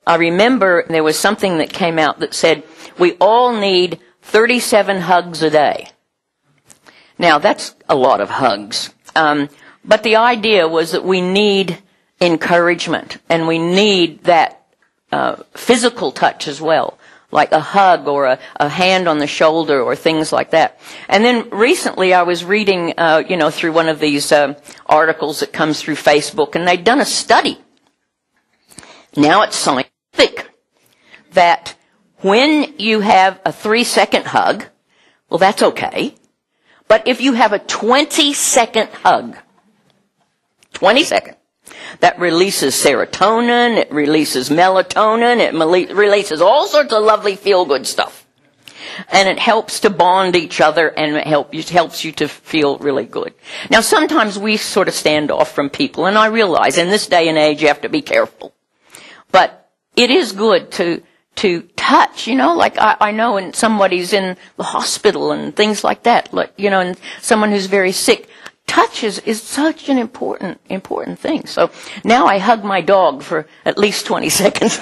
I remember there was something that came out that said we all need 37 hugs a day. Now, that's a lot of hugs. But the idea was that we need encouragement, and we need that physical touch as well, like a hug or a hand on the shoulder or things like that. And then recently I was reading, through one of these articles that comes through Facebook, and they'd done a study. Now it's scientific that when you have a 3-second hug, well, that's okay. But if you have a 20-second hug, 20 seconds, that releases serotonin, it releases melatonin, it releases all sorts of lovely feel-good stuff. And it helps to bond each other, and it helps you to feel really good. Now, sometimes we sort of stand off from people, and I realize in this day and age you have to be careful. But it is good to touch, like I know when somebody's in the hospital and things like that, and someone who's very sick. Touch is such an important thing. So now I hug my dog for at least 20 seconds.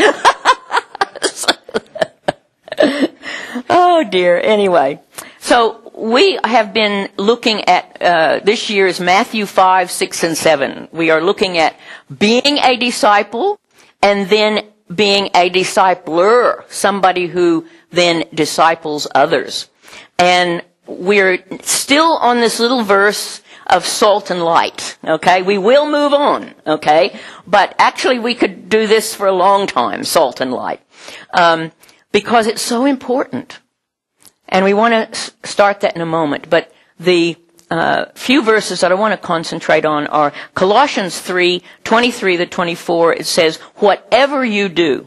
Oh dear. Anyway, so we have been looking at this year's Matthew 5, 6, and 7. We are looking at being a disciple and then being a discipler, somebody who then disciples others. And we're still on this little verse of salt and light, okay? We will move on, okay? But actually we could do this for a long time, salt and light, because it's so important. And we want to start that in a moment. But the few verses that I want to concentrate on are Colossians 3, 23 to 24. It says, whatever you do,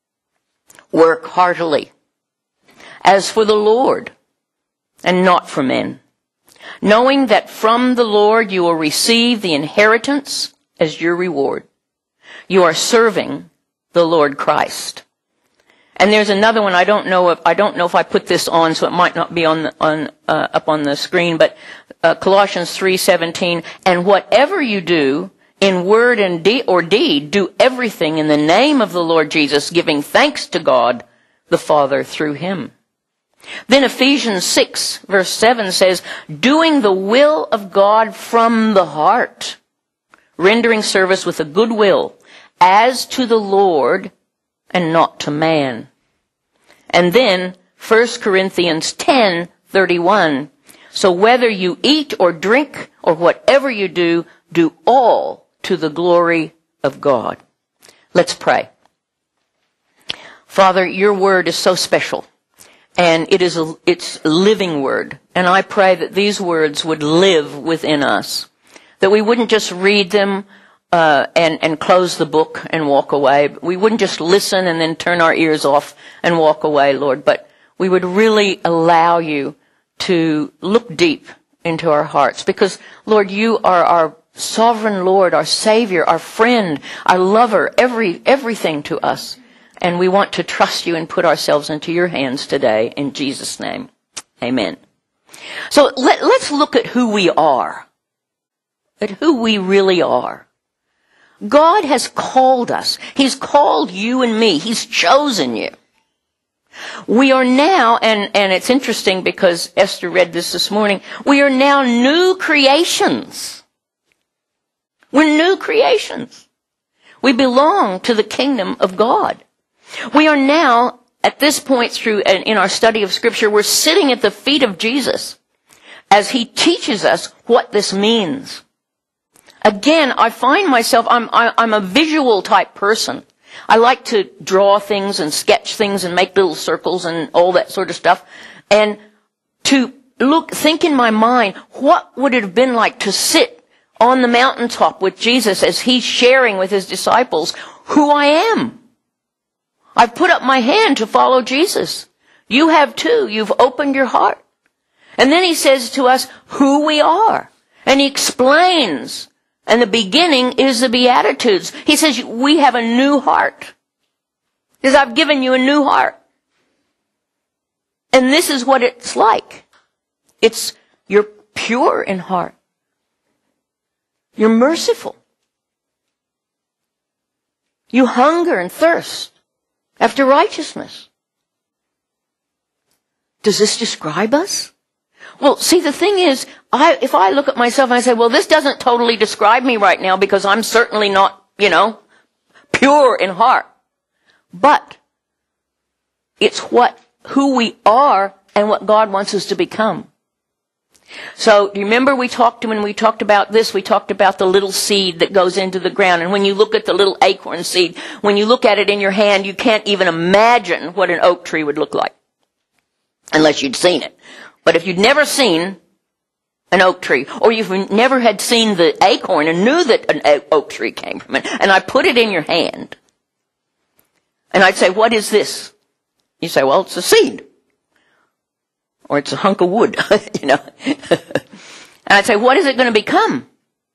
work heartily, as for the Lord, and not for men, knowing that from the Lord you will receive the inheritance as your reward. You are serving the Lord Christ. And there's another one. I don't know if I put this on, so it might not be up on the screen. But Colossians 3:17. And whatever you do in word and deed, do everything in the name of the Lord Jesus, giving thanks to God the Father through Him. Then Ephesians 6 verse 7 says, doing the will of God from the heart, rendering service with a good will, as to the Lord and not to man. And then 1 Corinthians 10:31, so whether you eat or drink or whatever you do, do all to the glory of God. Let's pray. Father, your word is so special. And it's a living word. And I pray that these words would live within us. That we wouldn't just read them and close the book and walk away. We wouldn't just listen and then turn our ears off and walk away, Lord. But we would really allow you to look deep into our hearts. Because, Lord, you are our sovereign Lord, our Savior, our friend, our lover, everything to us. And we want to trust you and put ourselves into your hands today. In Jesus' name, amen. So let's look at who we are. At who we really are. God has called us. He's called you and me. He's chosen you. We are now, and it's interesting because Esther read this morning, we are now new creations. We're new creations. We belong to the kingdom of God. We are now, at this point in our study of Scripture, we're sitting at the feet of Jesus as He teaches us what this means. Again, I find myself, I'm a visual type person. I like to draw things and sketch things and make little circles and all that sort of stuff. And to think in my mind, what would it have been like to sit on the mountaintop with Jesus as He's sharing with His disciples who I am? I've put up my hand to follow Jesus. You have too. You've opened your heart. And then He says to us who we are. And He explains. And the beginning is the Beatitudes. He says we have a new heart. He says, I've given you a new heart. And this is what it's like. You're pure in heart. You're merciful. You hunger and thirst after righteousness. Does this describe us? Well, see, the thing is, if I look at myself and I say, well, this doesn't totally describe me right now because I'm certainly not, pure in heart. But it's who we are and what God wants us to become. So, do you remember when we talked about this, we talked about the little seed that goes into the ground. And when you look at the little acorn seed, when you look at it in your hand, you can't even imagine what an oak tree would look like. Unless you'd seen it. But if you'd never seen an oak tree, or you've never had seen the acorn and knew that an oak tree came from it, and I put it in your hand, and I'd say, what is this? You say, well, it's a seed. Or it's a hunk of wood, And I'd say, what is it going to become?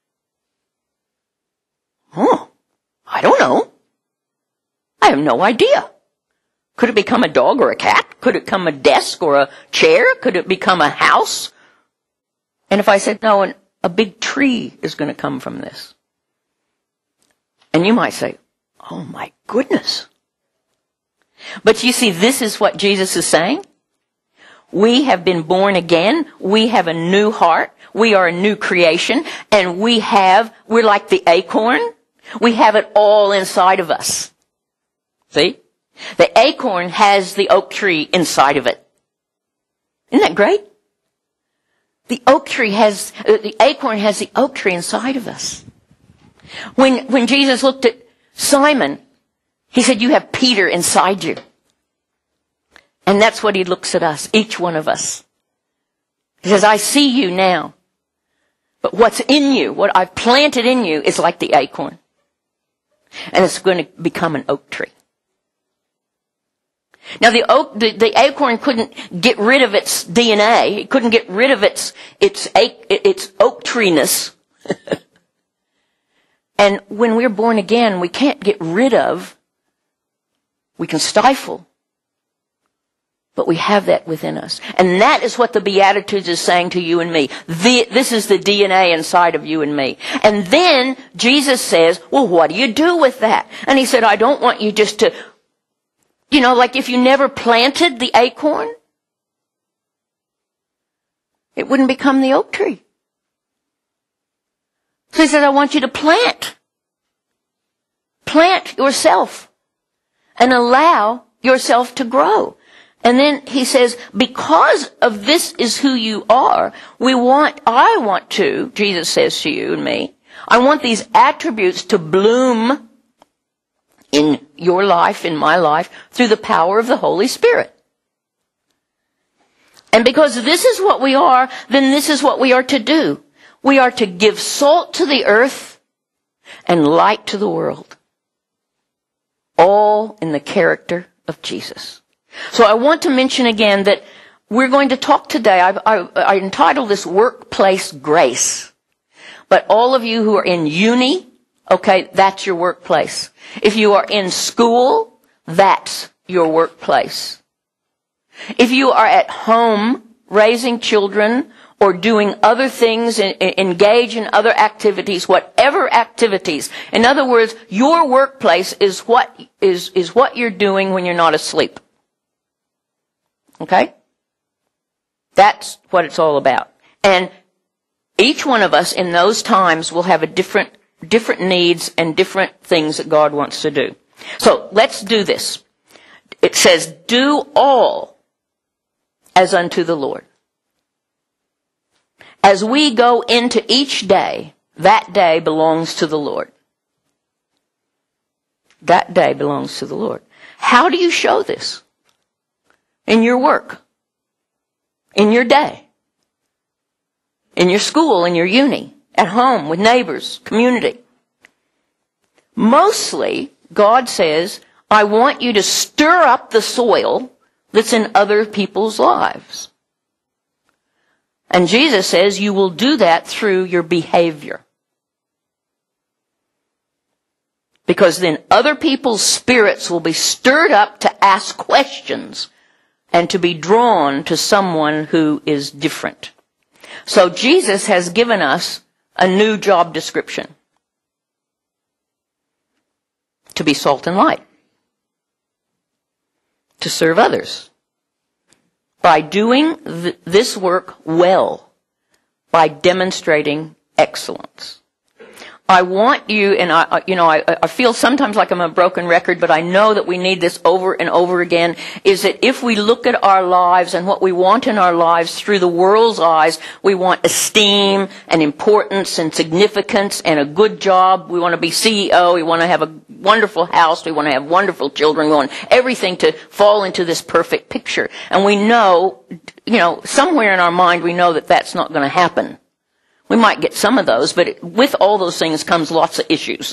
Oh, I don't know. I have no idea. Could it become a dog or a cat? Could it become a desk or a chair? Could it become a house? And if I said, no, a big tree is going to come from this. And you might say, oh my goodness. But you see, this is what Jesus is saying. We have been born again. We have a new heart. We are a new creation. And we're like the acorn. We have it all inside of us. See? The acorn has the oak tree inside of it. Isn't that great? The acorn has the oak tree inside of us. When Jesus looked at Simon, he said, you have Peter inside you. And that's what he looks at us, each one of us. He says, I see you now. But what's in you, what I've planted in you, is like the acorn. And it's going to become an oak tree. Now the acorn couldn't get rid of its DNA. It couldn't get rid of its oak tree-ness. And when we're born again, we can't get rid of, we can stifle, but we have that within us. And that is what the Beatitudes is saying to you and me. This is the DNA inside of you and me. And then Jesus says, well, what do you do with that? And he said, I don't want you just to, like if you never planted the acorn, it wouldn't become the oak tree. So he said, I want you to plant. Plant yourself and allow yourself to grow. And then he says, because of this is who you are, Jesus says to you and me, I want these attributes to bloom in your life, in my life, through the power of the Holy Spirit. And because this is what we are, then this is what we are to do. We are to give salt to the earth and light to the world. All in the character of Jesus. So I want to mention again that we're going to talk today, I entitled this Workplace Grace. But all of you who are in uni, okay, that's your workplace. If you are in school, that's your workplace. If you are at home raising children or doing other things, engage in other activities, whatever activities. In other words, your workplace is what you're doing when you're not asleep. Okay? That's what it's all about. And each one of us in those times will have a different needs and different things that God wants to do. So let's do this. It says, do all as unto the Lord. As we go into each day, that day belongs to the Lord. That day belongs to the Lord. How do you show this? In your work. In your day. In your school, in your uni. At home, with neighbors, community. Mostly, God says, I want you to stir up the soil that's in other people's lives. And Jesus says you will do that through your behavior. Because then other people's spirits will be stirred up to ask questions and to be drawn to someone who is different. So Jesus has given us a new job description. To be salt and light. to serve others. By doing this work well, by demonstrating excellence. I want you, and I feel sometimes like I'm a broken record, but I know that we need this over and over again, is that if we look at our lives and what we want in our lives through the world's eyes, we want esteem and importance and significance and a good job. We want to be CEO. We want to have a wonderful house. We want to have wonderful children. We want everything to fall into this perfect picture. And we know, somewhere in our mind we know that that's not going to happen. We might get some of those, but with all those things comes lots of issues.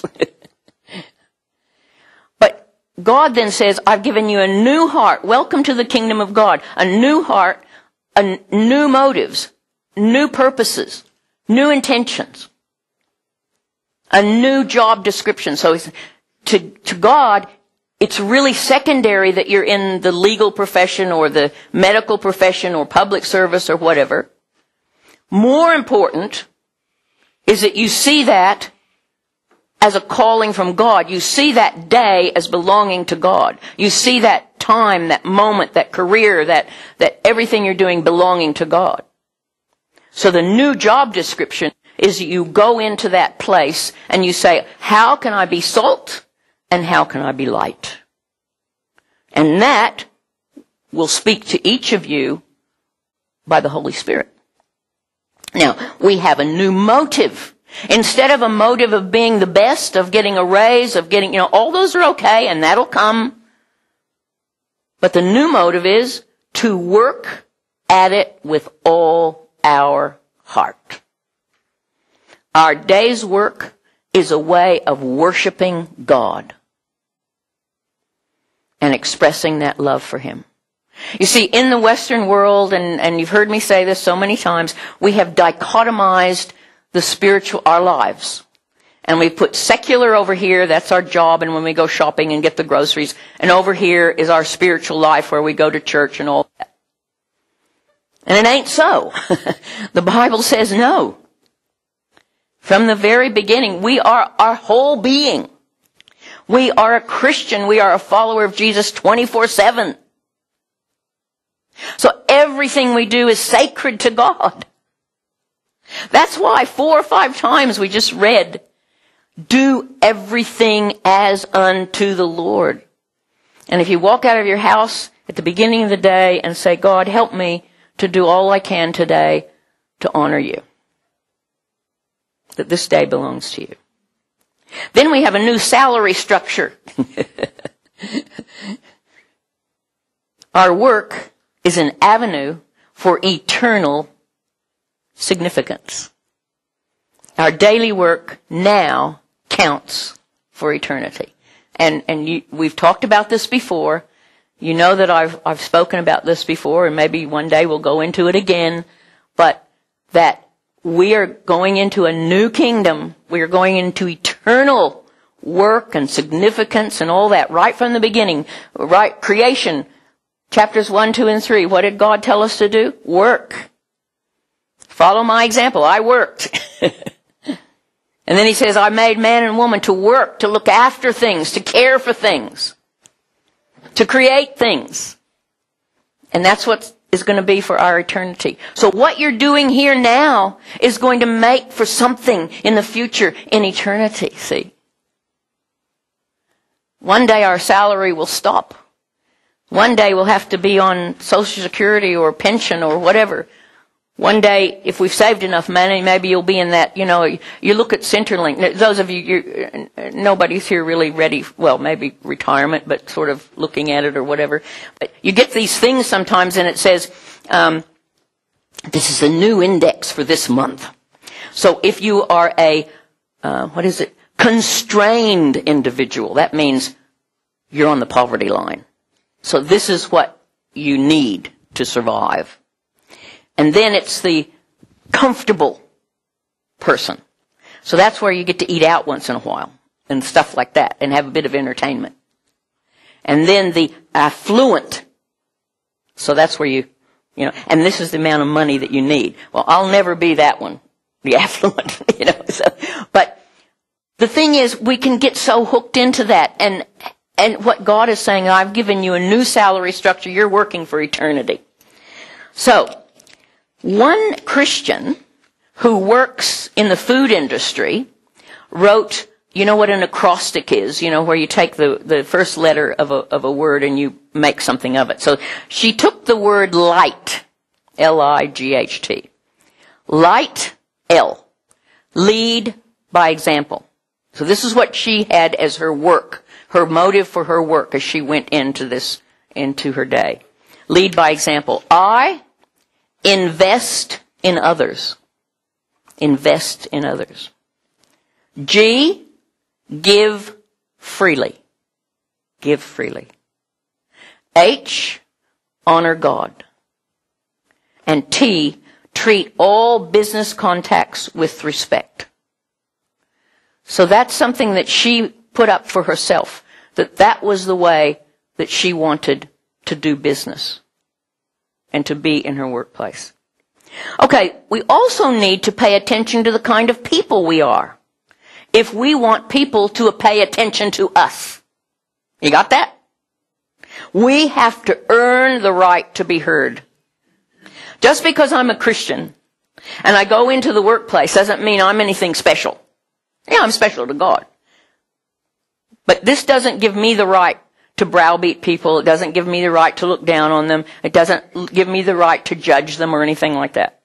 But God then says, I've given you a new heart. Welcome to the kingdom of God. A new heart, new motives, new purposes, new intentions, a new job description. So to God, it's really secondary that you're in the legal profession or the medical profession or public service or whatever. More important is that you see that as a calling from God. You see that day as belonging to God. You see that time, that moment, that career, that everything you're doing belonging to God. So the new job description is you go into that place and you say, how can I be salt and how can I be light? And that will speak to each of you by the Holy Spirit. Now, we have a new motive. Instead of a motive of being the best, of getting a raise, of getting, all those are okay and that'll come. But the new motive is to work at it with all our heart. Our day's work is a way of worshiping God and expressing that love for Him. You see, in the Western world, and you've heard me say this so many times, we have dichotomized our lives. And we put secular over here, that's our job, and when we go shopping and get the groceries. And over here is our spiritual life where we go to church and all that. And it ain't so. The Bible says no. From the very beginning, we are our whole being. We are a Christian. We are a follower of Jesus 24/7. So everything we do is sacred to God. That's why 4 or 5 times we just read, do everything as unto the Lord. And if you walk out of your house at the beginning of the day and say, God, help me to do all I can today to honor you, that this day belongs to you. Then we have a new salary structure. Our work is an avenue for eternal significance. Our daily work now counts for eternity. And we've talked about this before. You know that I've spoken about this before, and maybe one day we'll go into it again. But that we are going into a new kingdom. We are going into eternal work and significance and all that right from the beginning. Right, creation. Chapters 1, 2, and 3. What did God tell us to do? Work. Follow my example. I worked. And then He says, I made man and woman to work, to look after things, to care for things, to create things. And that's what is going to be for our eternity. So what you're doing here now is going to make for something in the future, in eternity, see. One day our salary will stop. One day we'll have to be on Social Security or pension or whatever. One day, if we've saved enough money, maybe you'll be in that, you look at Centrelink. Those of you, nobody's here really ready, well, maybe retirement, but sort of looking at it or whatever. But you get these things sometimes and it says, this is a new index for this month. So if you are a, constrained individual, that means you're on the poverty line. So this is what you need to survive. And then it's the comfortable person. So that's where you get to eat out once in a while and stuff like that and have a bit of entertainment. And then the affluent. So that's where and this is the amount of money that you need. Well, I'll never be that one, the affluent, But the thing is, we can get so hooked into that. And what God is saying, I've given you a new salary structure. You're working for eternity. So, one Christian who works in the food industry wrote, you know what an acrostic is, you know, where you take the first letter of a word and you make something of it. So she took the word light, L-I-G-H-T. Light, L. Lead by example. So this is what she had as her work, her motive for her work as she went into her day. Lead by example. I invest in others. Invest in others. G, give freely. Give freely. H, honor God. And T, treat all business contacts with respect. So that's something that she put up for herself, that was the way that she wanted to do business and to be in her workplace. Okay, we also need to pay attention to the kind of people we are if we want people to pay attention to us. You got that? We have to earn the right to be heard. Just because I'm a Christian and I go into the workplace doesn't mean I'm anything special. Yeah, I'm special to God. But this doesn't give me the right to browbeat people. It doesn't give me the right to look down on them. It doesn't give me the right to judge them or anything like that.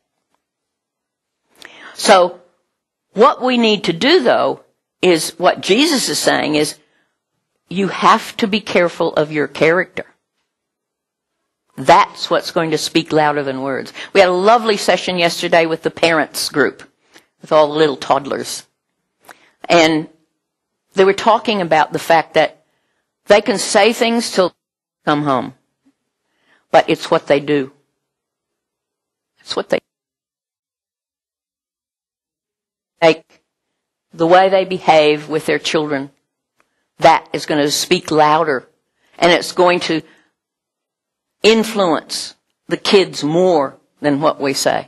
So, what we need to do, though, is what Jesus is saying is, you have to be careful of your character. That's what's going to speak louder than words. We had a lovely session yesterday with the parents group, with all the little toddlers. And they were talking about the fact that they can say things till they come home. But it's what they do. It's what they make, the way they behave with their children. That is going to speak louder. And it's going to influence the kids more than what we say.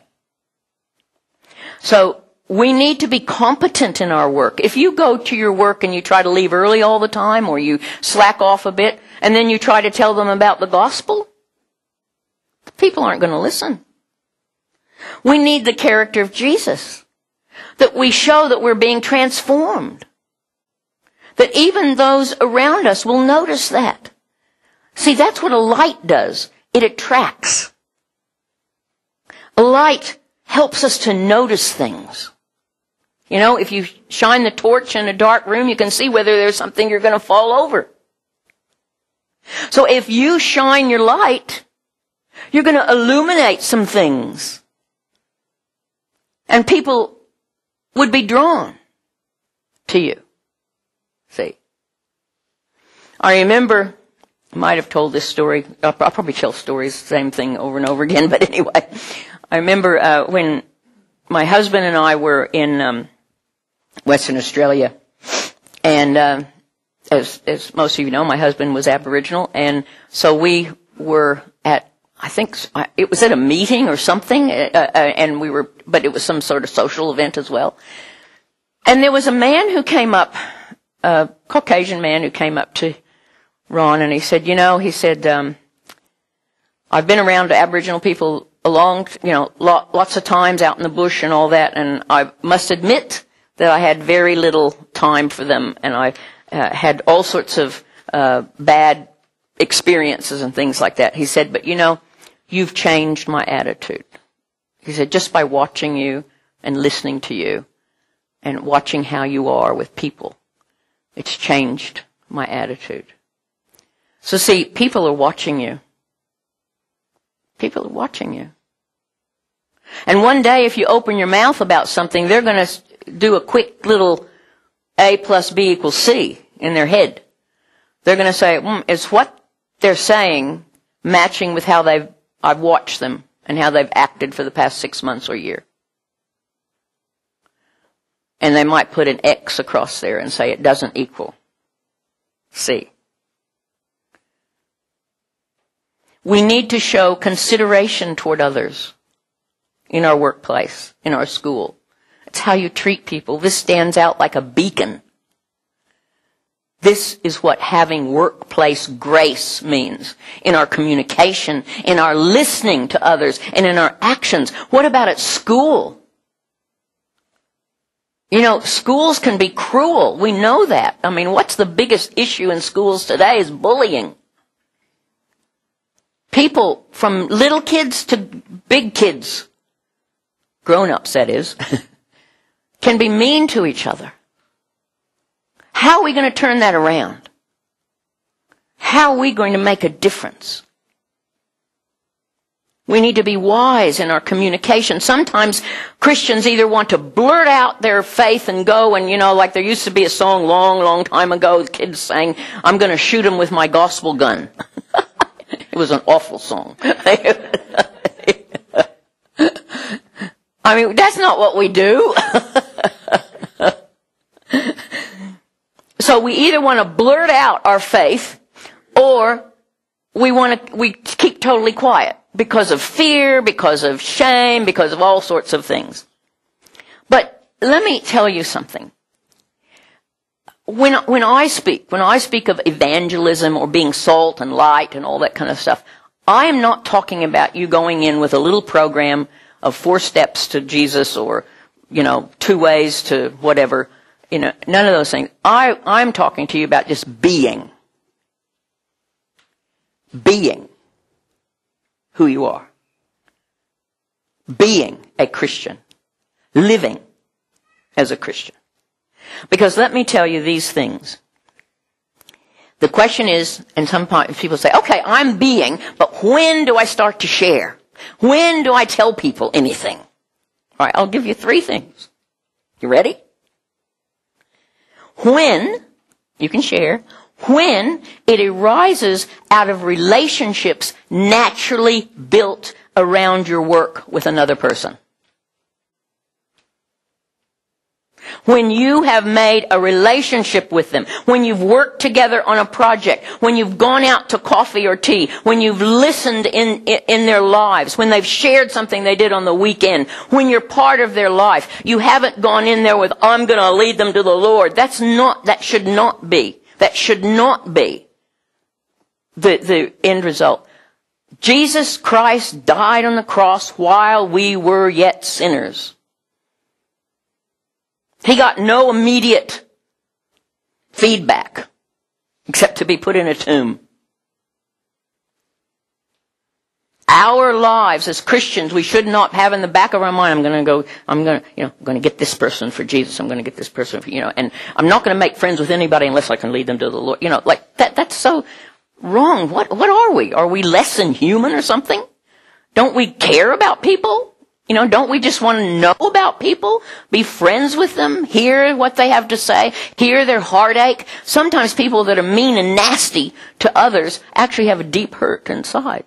So, we need to be competent in our work. If you go to your work and you try to leave early all the time, or you slack off a bit, and then you try to tell them about the gospel, the people aren't going to listen. We need the character of Jesus. That we show that we're being transformed. That even those around us will notice that. See, that's what a light does. It attracts. A light helps us to notice things. You know, if you shine the torch in a dark room, you can see whether there's something you're going to fall over. So if you shine your light, you're going to illuminate some things. And people would be drawn to you. See? I remember, I might have told this story, I'll probably tell stories, same thing over and over again, but anyway. I remember when my husband and I were in Western Australia, and as most of you know, my husband was Aboriginal, and so we were at, I think it was at a meeting or something, and but it was some sort of social event as well. And there was a man who came up, a Caucasian man who came up to Ron, and he said, I've been around Aboriginal people lots of times out in the bush and all that, and I must admit that I had very little time for them, and I had all sorts of bad experiences and things like that. He said, but you've changed my attitude. He said, just by watching you and listening to you and watching how you are with people, it's changed my attitude. So see, people are watching you. People are watching you. And one day, if you open your mouth about something, they're going to do a quick little A plus B equals C in their head. They're going to say, is what they're saying matching with how I've watched them and how they've acted for the past 6 months or year? And they might put an X across there and say it doesn't equal C. We need to show consideration toward others in our workplace, in our school. It's how you treat people. This stands out like a beacon. This is what having workplace grace means in our communication, in our listening to others, and in our actions. What about at school? You know, schools can be cruel. We know that. I mean, what's the biggest issue in schools today is bullying. People, from little kids to big kids, grown-ups that is, can be mean to each other. How are we going to turn that around? How are we going to make a difference? We need to be wise in our communication. Sometimes Christians either want to blurt out their faith and go and, you know, like there used to be a song long time ago, the kids sang, I'm going to shoot him with my gospel gun. It was an awful song. I mean, that's not what we do. So we either want to blurt out our faith or we keep totally quiet because of fear, because of shame, because of all sorts of things. But let me tell you something. When I speak of evangelism or being salt and light and all that kind of stuff, I am not talking about you going in with a little program of 4 steps to Jesus or, 2 ways to whatever, none of those things. I'm talking to you about just being. Being who you are. Being a Christian. Living as a Christian. Because let me tell you these things. The question is, and some people say, okay, I'm being, but when do I start to share? When do I tell people anything? All right, I'll give you 3 things. You ready? When, you can share, when it arises out of relationships naturally built around your work with another person. When you have made a relationship with them, when you've worked together on a project, when you've gone out to coffee or tea, when you've listened in their lives, when they've shared something they did on the weekend, when you're part of their life, you haven't gone in there with, I'm going to lead them to the Lord. That should not be the end result. Jesus Christ died on the cross while we were yet sinners. He got no immediate feedback except to be put in a tomb. Our lives as Christians, we should not have in the back of our mind, I'm going to get this person for Jesus. I'm going to get this person for, and I'm not going to make friends with anybody unless I can lead them to the Lord. Like that's so wrong. What are we? Are we less than human or something? Don't we care about people? Don't we just want to know about people, be friends with them, hear what they have to say, hear their heartache? Sometimes people that are mean and nasty to others actually have a deep hurt inside.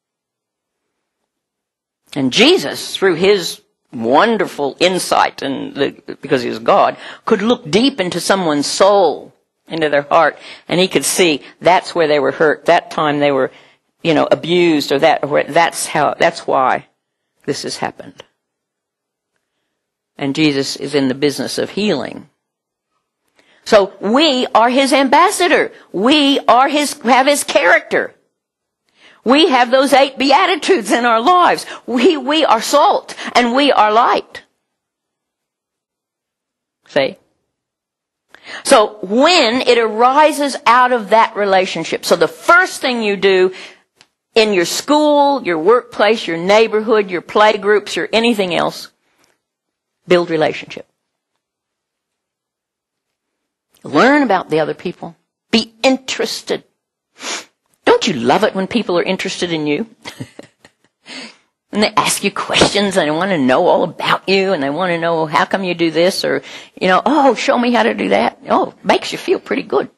And Jesus, through his wonderful insight, because he was God, could look deep into someone's soul, into their heart, and he could see that's where they were hurt, that time they were, abused, or that's why this has happened. And Jesus is in the business of healing. So we are his ambassador. We have his character. We have those 8 beatitudes in our lives. We are salt and we are light. See? So when it arises out of that relationship, so the first thing you do in your school, your workplace, your neighborhood, your play groups, your anything else, build relationship. Learn about the other people. Be interested. Don't you love it when people are interested in you? And they ask you questions and they want to know all about you and they want to know how come you do this or, oh, show me how to do that. Oh, makes you feel pretty good.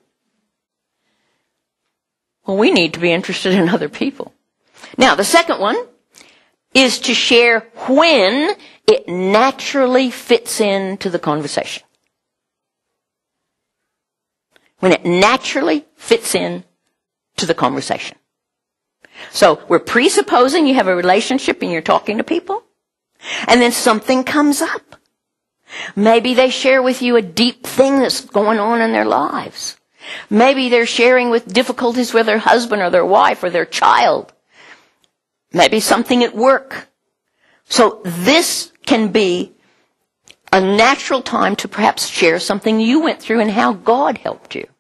Well, we need to be interested in other people. Now, the second one is to share when it naturally fits into the conversation. When it naturally fits in to the conversation. So we're presupposing you have a relationship and you're talking to people, and then something comes up. Maybe they share with you a deep thing that's going on in their lives. Maybe they're sharing with difficulties with their husband or their wife or their child. Maybe something at work. So this can be a natural time to perhaps share something you went through and how God helped you.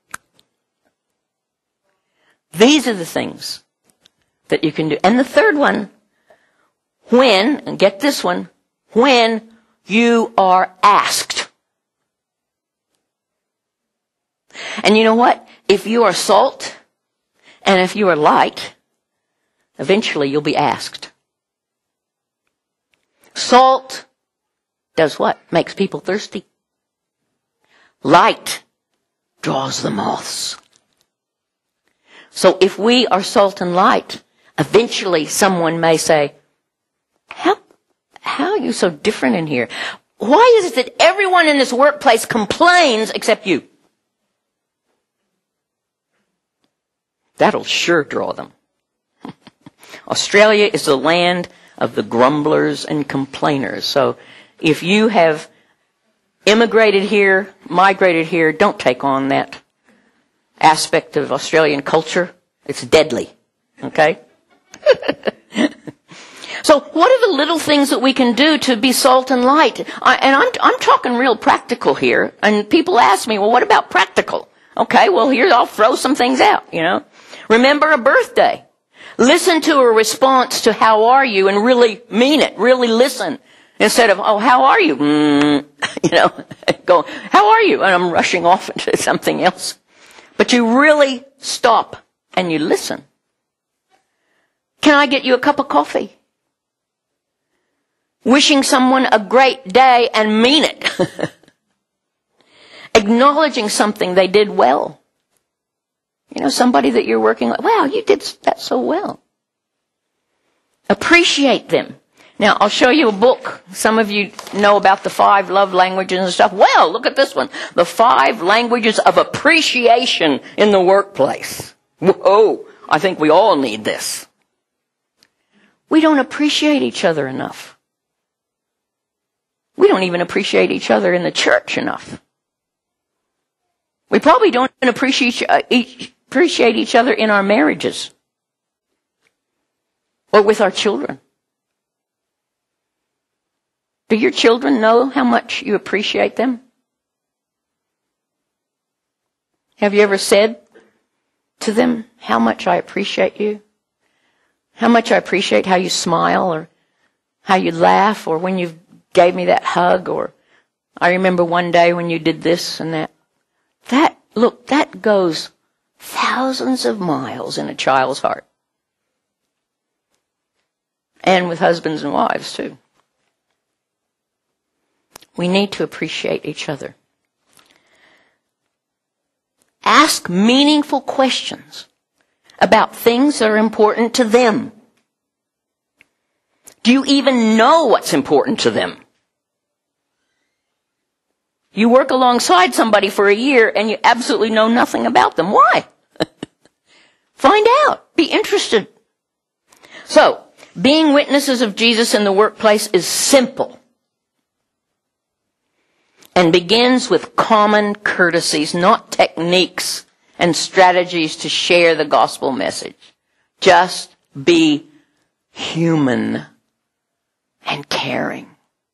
These are the things that you can do. And the third one, when, and get this one, when you are asked. And you know what? If you are salt and if you are light, eventually you'll be asked. Salt does what? Makes people thirsty. Light draws the moths. So if we are salt and light, eventually someone may say, how are you so different in here? Why is it that everyone in this workplace complains except you? That'll sure draw them. Australia is the land of the grumblers and complainers. So if you have immigrated here, migrated here, don't take on that aspect of Australian culture. It's deadly. Okay? So what are the little things that we can do to be salt and light? I'm talking real practical here. And people ask me, well, what about practical? Okay, well, here I'll throw some things out, you know. Remember a birthday. Listen to a response to how are you and really mean it. Really listen. Instead of, oh, how are you? You know, go, how are you? And I'm rushing off into something else. But you really stop and you listen. Can I get you a cup of coffee? Wishing someone a great day and mean it. Acknowledging something they did well. You know, somebody that you're working with, wow, you did that so well. Appreciate them. Now, I'll show you a book. Some of you know about the 5 love languages and stuff. Well, look at this one. The 5 languages of appreciation in the workplace. Whoa, I think we all need this. We don't appreciate each other enough. We don't even appreciate each other in the church enough. We probably don't even appreciate each other in our marriages or with our children. Do your children know how much you appreciate them? Have you ever said to them, how much I appreciate you? How much I appreciate how you smile or how you laugh or when you gave me that hug or I remember one day when you did this and that. That goes thousands of miles in a child's heart. And with husbands and wives, too. We need to appreciate each other. Ask meaningful questions about things that are important to them. Do you even know what's important to them? You work alongside somebody for a year and you absolutely know nothing about them. Why? Find out. Be interested. So, being witnesses of Jesus in the workplace is simple and begins with common courtesies, not techniques and strategies to share the gospel message. Just be human and caring.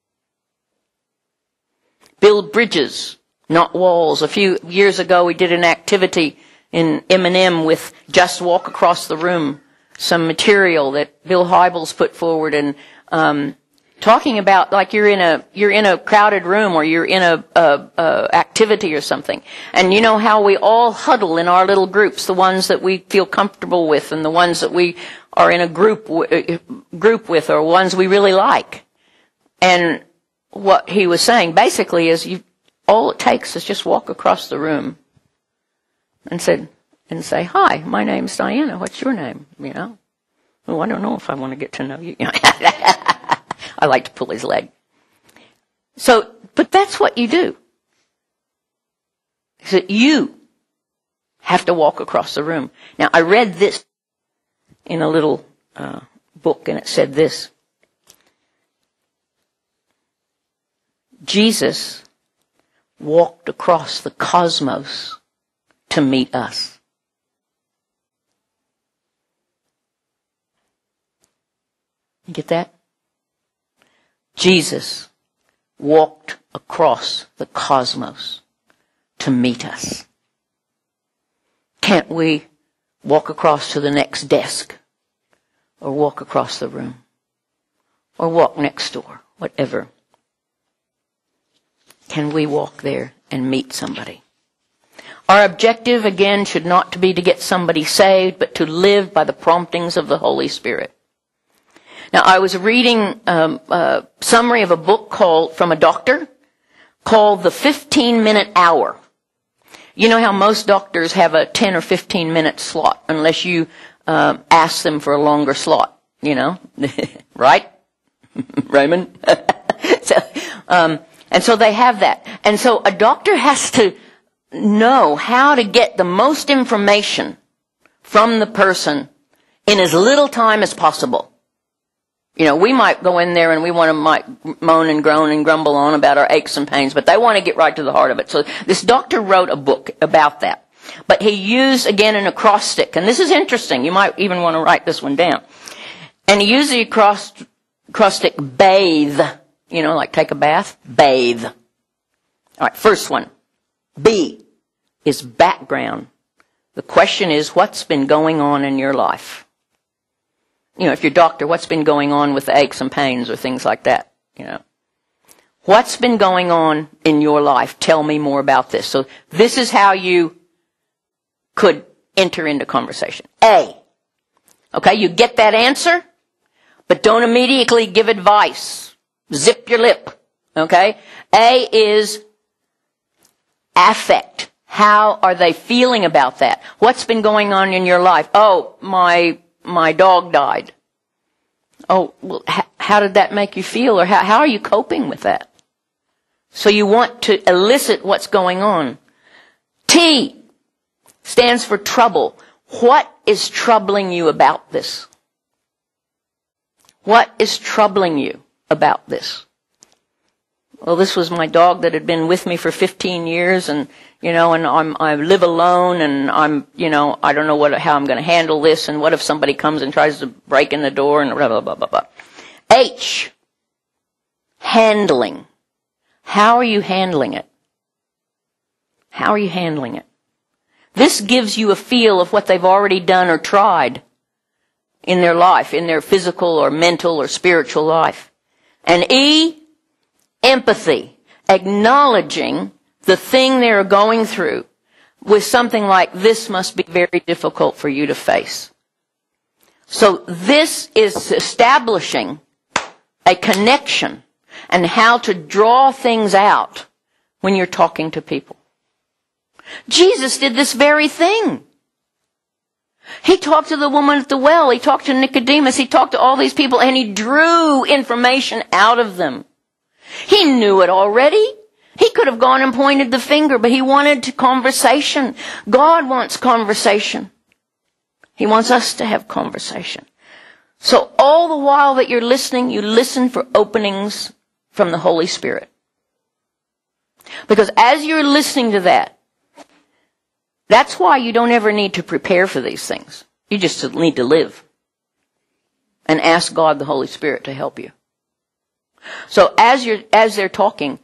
Build bridges, not walls. A few years ago, we did an activity in M&M with Just Walk Across the Room, some material that Bill Hybels put forward, and talking about like you're in a crowded room or you're in a activity or something, and you know how we all huddle in our little groups, the ones that we feel comfortable with, and the ones that we are in a group with, or ones we really like, and what he was saying basically is all it takes is just walk across the room and say, hi, my name's Diana. What's your name? You know? Oh, I don't know if I want to get to know you. I like to pull his leg. So, but that's what you do. So you have to walk across the room. Now, I read this in a little book, and it said this. Jesus walked across the cosmos to to meet us. You get that? Jesus walked across the cosmos to meet us. Can't we walk across to the next desk, or walk across the room, or walk next door, whatever? Can we walk there and meet somebody? Our objective, again, should not be to get somebody saved, but to live by the promptings of the Holy Spirit. Now, I was reading a summary of a book from a doctor called The 15-Minute Hour. You know how most doctors have a 10 or 15-minute slot, unless you ask them for a longer slot, you know? Right? Raymond? And so they have that. And so a doctor has to know how to get the most information from the person in as little time as possible. You know, we might go in there and we might moan and groan and grumble on about our aches and pains, but they want to get right to the heart of it. So this doctor wrote a book about that. But he used, again, an acrostic. And this is interesting. You might even want to write this one down. And he used the acrostic bathe. You know, like take a bath. Bathe. All right, first one. B is background. The question is, what's been going on in your life? You know, if you're a doctor, what's been going on with the aches and pains or things like that? You know, what's been going on in your life? Tell me more about this. So this is how you could enter into conversation. A. Okay, you get that answer, but don't immediately give advice. Zip your lip. Okay? A is affect. How are they feeling about that? What's been going on in your life? Oh, my dog died. Oh, well, how did that make you feel? Or how are you coping with that? So you want to elicit what's going on. T stands for trouble. What is troubling you about this? What is troubling you about this? Well, this was my dog that had been with me for 15 years, and you know, and I live alone, and I don't know how I'm going to handle this, and what if somebody comes and tries to break in the door, and blah, blah, blah, blah, blah. H, handling. How are you handling it? How are you handling it? This gives you a feel of what they've already done or tried in their life, in their physical or mental or spiritual life. And E, empathy. Acknowledging the thing they're going through with something like, this must be very difficult for you to face. So this is establishing a connection and how to draw things out when you're talking to people. Jesus did this very thing. He talked to the woman at the well. He talked to Nicodemus. He talked to all these people, and he drew information out of them. He knew it already. He could have gone and pointed the finger, but he wanted conversation. God wants conversation. He wants us to have conversation. So all the while that you're listening, you listen for openings from the Holy Spirit. Because as you're listening to that, that's why you don't ever need to prepare for these things. You just need to live and ask God, the Holy Spirit, to help you. So as they're talking,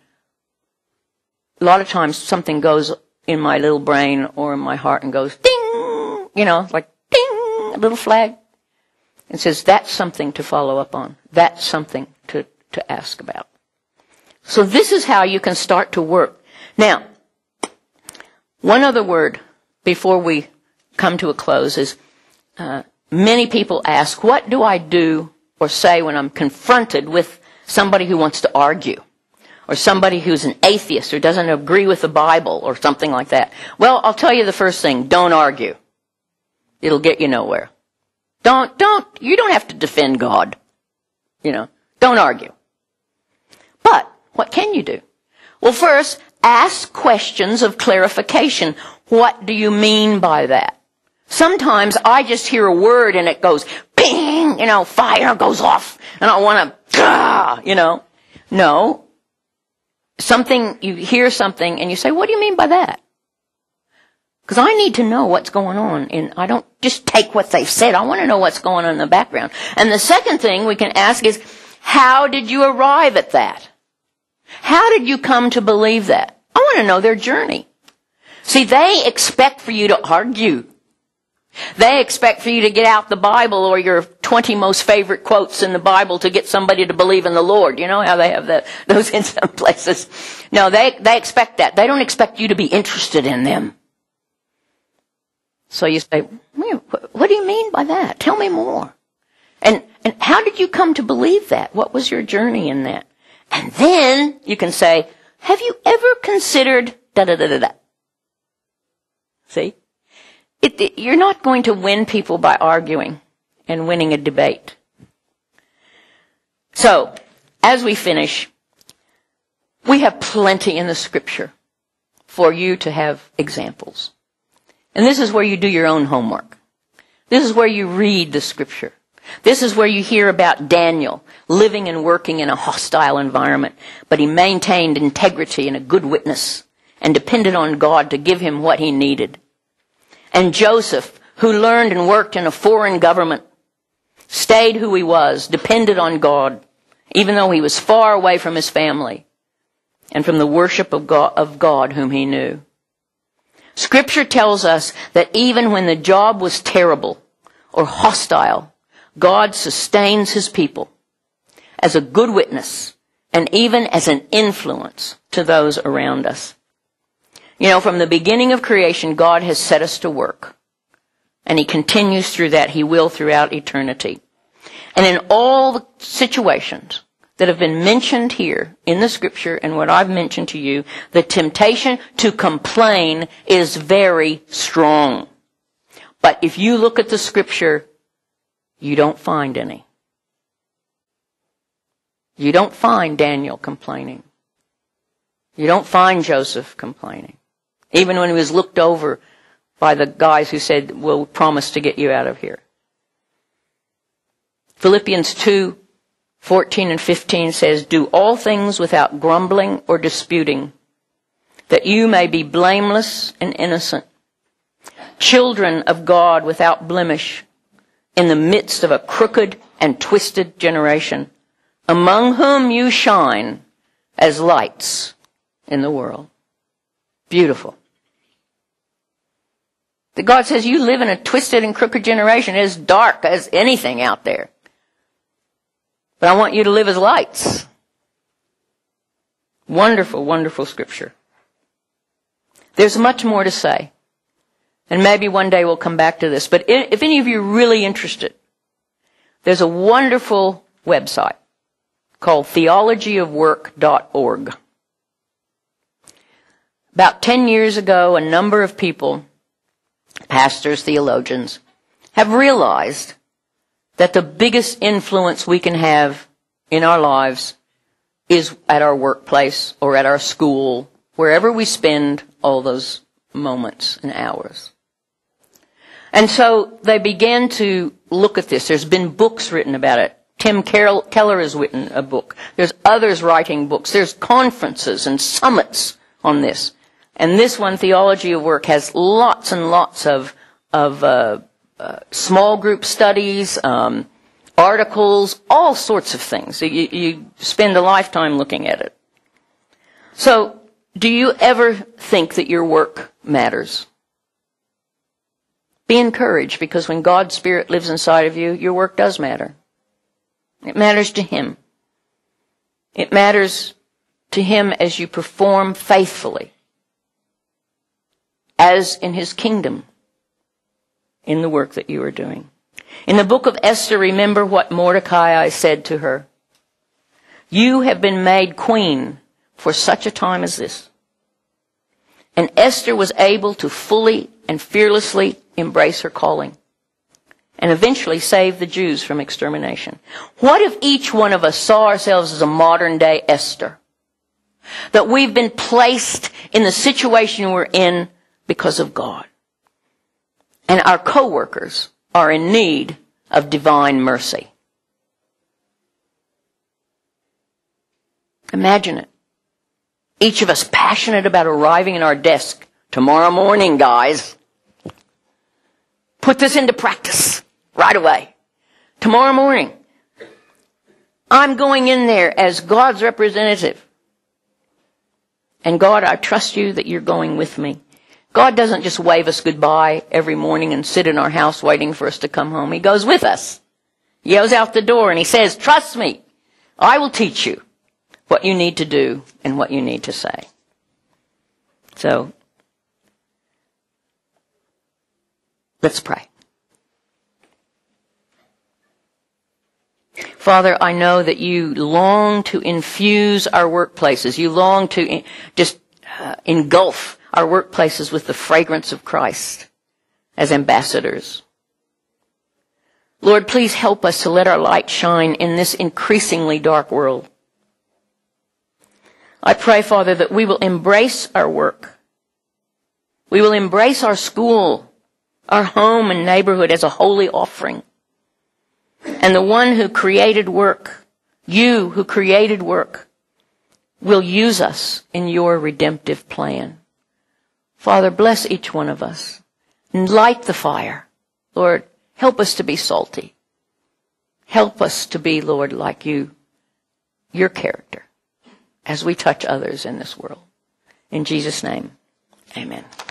a lot of times something goes in my little brain or in my heart and goes ding, you know, like ding, a little flag. And says, that's something to follow up on. That's something to ask about. So this is how you can start to work. Now, one other word before we come to a close is, many people ask, what do I do or say when I'm confronted with somebody who wants to argue, or somebody who's an atheist or doesn't agree with the Bible or something like that? Well, I'll tell you the first thing, don't argue. It'll get you nowhere. You don't have to defend God. You know, don't argue. But what can you do? Well, first, ask questions of clarification. What do you mean by that? Sometimes I just hear a word and it goes ping, you know, fire goes off, and I want to, you know. No. You hear something and you say, what do you mean by that? Because I need to know what's going on. And I don't just take what they've said. I want to know what's going on in the background. And the second thing we can ask is, how did you arrive at that? How did you come to believe that? I want to know their journey. See, they expect for you to argue. They expect for you to get out the Bible or your 20 most favorite quotes in the Bible to get somebody to believe in the Lord. You know how they have those in some places. No, they expect that. They don't expect you to be interested in them. So you say, what do you mean by that? Tell me more. And how did you come to believe that? What was your journey in that? And then you can say, have you ever considered da-da-da-da-da? See? You're not going to win people by arguing and winning a debate. So, as we finish, we have plenty in the Scripture for you to have examples. And this is where you do your own homework. This is where you read the Scripture. This is where you hear about Daniel living and working in a hostile environment, but he maintained integrity and a good witness and depended on God to give him what he needed. And Joseph, who learned and worked in a foreign government, stayed who he was, depended on God, even though he was far away from his family and from the worship of God whom he knew. Scripture tells us that even when the job was terrible or hostile, God sustains his people as a good witness and even as an influence to those around us. You know, from the beginning of creation, God has set us to work. And he continues through that. He will throughout eternity. And in all the situations that have been mentioned here in the Scripture and what I've mentioned to you, the temptation to complain is very strong. But if you look at the Scripture, you don't find any. You don't find Daniel complaining. You don't find Joseph complaining. Even when he was looked over by the guys who said, we'll promise to get you out of here. Philippians 2:14 and 15 says, do all things without grumbling or disputing, that you may be blameless and innocent, children of God without blemish, in the midst of a crooked and twisted generation, among whom you shine as lights in the world. Beautiful. That God says you live in a twisted and crooked generation. It is dark as anything out there. But I want you to live as lights. Wonderful, wonderful Scripture. There's much more to say. And maybe one day we'll come back to this. But if any of you are really interested, there's a wonderful website called theologyofwork.org. About 10 years ago, a number of people, pastors, theologians, have realized that the biggest influence we can have in our lives is at our workplace or at our school, wherever we spend all those moments and hours. And so they began to look at this. There's been books written about it. Tim Keller has written a book. There's others writing books. There's conferences and summits on this. And this one, Theology of Work, has lots and lots of small group studies, articles, all sorts of things. You spend a lifetime looking at it. So, do you ever think that your work matters? Be encouraged, because when God's Spirit lives inside of you, your work does matter. It matters to Him. It matters to Him as you perform faithfully, as in His kingdom, in the work that you are doing. In the book of Esther, remember what Mordecai said to her. You have been made queen for such a time as this. And Esther was able to fully and fearlessly embrace her calling and eventually save the Jews from extermination. What if each one of us saw ourselves as a modern day Esther? That we've been placed in the situation we're in because of God. And our co-workers are in need of divine mercy. Imagine it. Each of us passionate about arriving at our desk Tomorrow morning, guys. Put this into practice right away. Tomorrow morning. I'm going in there as God's representative. And God, I trust you that you're going with me. God doesn't just wave us goodbye every morning and sit in our house waiting for us to come home. He goes with us. He goes out the door and he says, trust me. I will teach you what you need to do and what you need to say. So, let's pray. Father, I know that you long to infuse our workplaces. You long to just engulf our workplaces with the fragrance of Christ as ambassadors. Lord, please help us to let our light shine in this increasingly dark world. I pray, Father, that we will embrace our work. We will embrace our school, our home and neighborhood as a holy offering. And the one who created work, you who created work, will use us in your redemptive plan. Father, bless each one of us and light the fire. Lord, help us to be salty. Help us to be, Lord, like you, your character, as we touch others in this world. In Jesus' name, amen.